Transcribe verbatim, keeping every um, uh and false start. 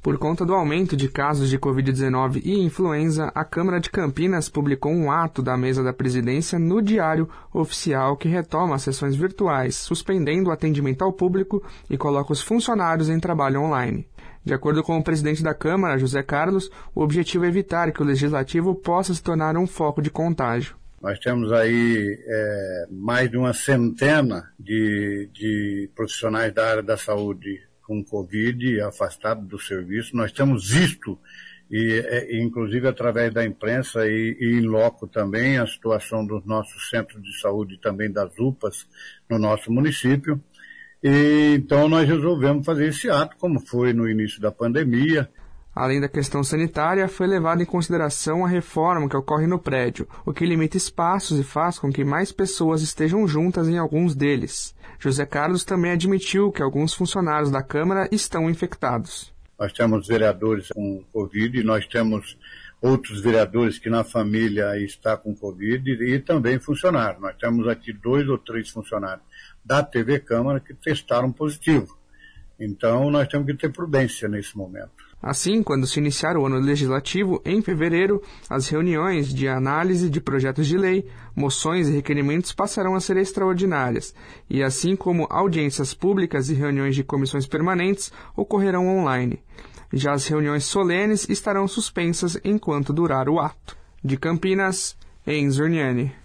Por conta do aumento de casos de covid dezenove e influenza, a Câmara de Campinas publicou um ato da mesa da presidência no Diário Oficial que retoma as sessões virtuais, suspendendo o atendimento ao público e coloca os funcionários em trabalho online. De acordo com o presidente da Câmara, José Carlos, o objetivo é evitar que o Legislativo possa se tornar um foco de contágio. Nós temos aí é, mais de uma centena de, de profissionais da área da saúde com Covid afastados do serviço. Nós temos visto, e, e, inclusive através da imprensa e, e em loco também, a situação dos nossos centros de saúde e também das U P As no nosso município. E, então nós resolvemos fazer esse ato, como foi no início da pandemia. Além da questão sanitária, foi levada em consideração a reforma que ocorre no prédio, o que limita espaços e faz com que mais pessoas estejam juntas em alguns deles. José Carlos também admitiu que alguns funcionários da Câmara estão infectados. Nós temos vereadores com Covid e nós temos outros vereadores que na família está com Covid e também funcionários. Nós temos aqui dois ou três funcionários da T V Câmara que testaram positivo. Então, nós temos que ter prudência nesse momento. Assim, quando se iniciar o ano legislativo, em fevereiro, as reuniões de análise de projetos de lei, moções e requerimentos passarão a ser extraordinárias, e assim como audiências públicas e reuniões de comissões permanentes ocorrerão online. Já as reuniões solenes estarão suspensas enquanto durar o ato. De Campinas, Enzo Urniani.